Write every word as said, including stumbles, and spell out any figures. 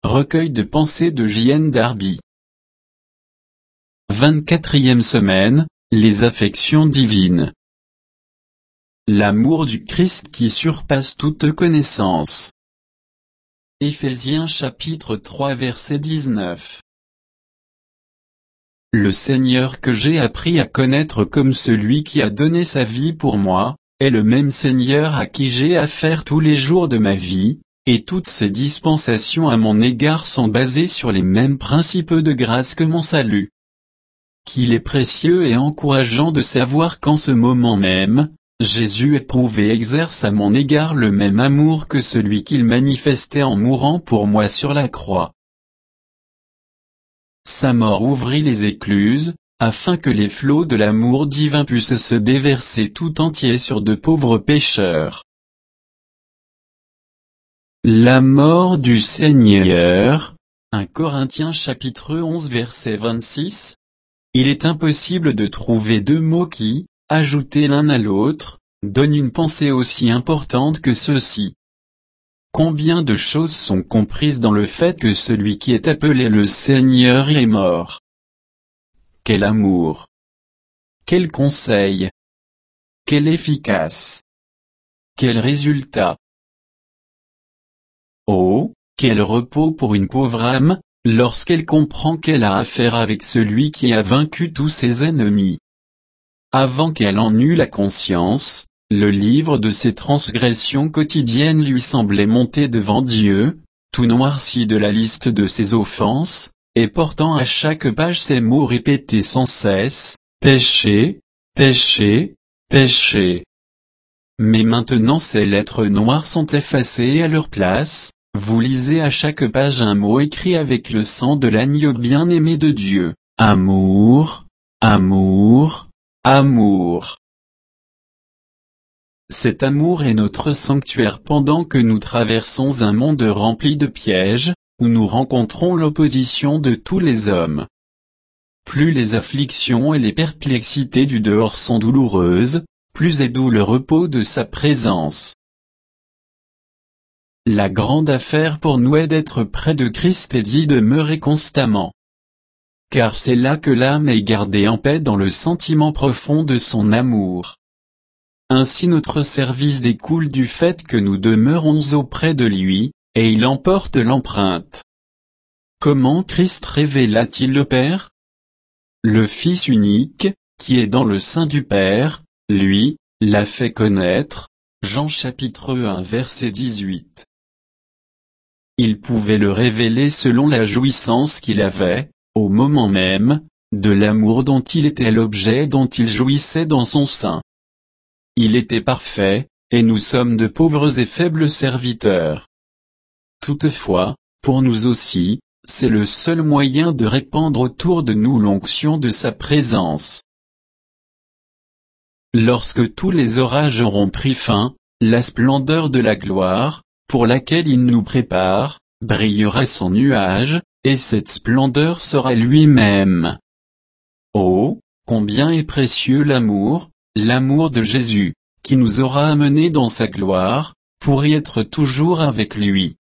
recueil de pensées de J N Darby. vingt-quatrième semaine, les affections divines. L'amour du Christ qui surpasse toute connaissance. Éphésiens chapitre trois verset dix-neuf. Le Seigneur que j'ai appris à connaître comme celui qui a donné sa vie pour moi, est le même Seigneur à qui j'ai affaire tous les jours de ma vie, et toutes ses dispensations à mon égard sont basées sur les mêmes principes de grâce que mon salut. Qu'il est précieux et encourageant de savoir qu'en ce moment même, Jésus éprouve et exerce à mon égard le même amour que celui qu'il manifestait en mourant pour moi sur la croix. Sa mort ouvrit les écluses, afin que les flots de l'amour divin puissent se déverser tout entier sur de pauvres pécheurs. La mort du Seigneur, un Corinthiens chapitre onze verset vingt-six. Il est impossible de trouver deux mots qui, ajoutés l'un à l'autre, donnent une pensée aussi importante que ceux-ci. Combien de choses sont comprises dans le fait que celui qui est appelé le Seigneur est mort. Quel amour! Quel conseil! Quel efficace! Quel résultat! Oh, quel repos pour une pauvre âme, lorsqu'elle comprend qu'elle a affaire avec celui qui a vaincu tous ses ennemis. Avant qu'elle en eût la conscience, le livre de ses transgressions quotidiennes lui semblait monter devant Dieu, tout noirci de la liste de ses offenses, et portant à chaque page ces mots répétés sans cesse, « Péché, péché, péché ». Mais maintenant ces lettres noires sont effacées et à leur place, vous lisez à chaque page un mot écrit avec le sang de l'agneau bien-aimé de Dieu, « Amour, amour, amour ». Cet amour est notre sanctuaire pendant que nous traversons un monde rempli de pièges, où nous rencontrons l'opposition de tous les hommes. Plus les afflictions et les perplexités du dehors sont douloureuses, plus est doux le repos de sa présence. La grande affaire pour nous est d'être près de Christ et d'y demeurer constamment. Car c'est là que l'âme est gardée en paix dans le sentiment profond de son amour. Ainsi notre service découle du fait que nous demeurons auprès de lui, et il emporte l'empreinte. Comment Christ révéla-t-il le Père? Le Fils unique, qui est dans le sein du Père, lui, l'a fait connaître. Jean chapitre un verset dix-huit. Il pouvait le révéler selon la jouissance qu'il avait, au moment même, de l'amour dont il était l'objet dont il jouissait dans son sein. Il était parfait, et nous sommes de pauvres et faibles serviteurs. Toutefois, pour nous aussi, c'est le seul moyen de répandre autour de nous l'onction de sa présence. Lorsque tous les orages auront pris fin, la splendeur de la gloire, pour laquelle il nous prépare, brillera sans nuage, et cette splendeur sera lui-même. Oh, combien est précieux l'amour, l'amour de Jésus, qui nous aura amenés dans sa gloire, pour y être toujours avec lui.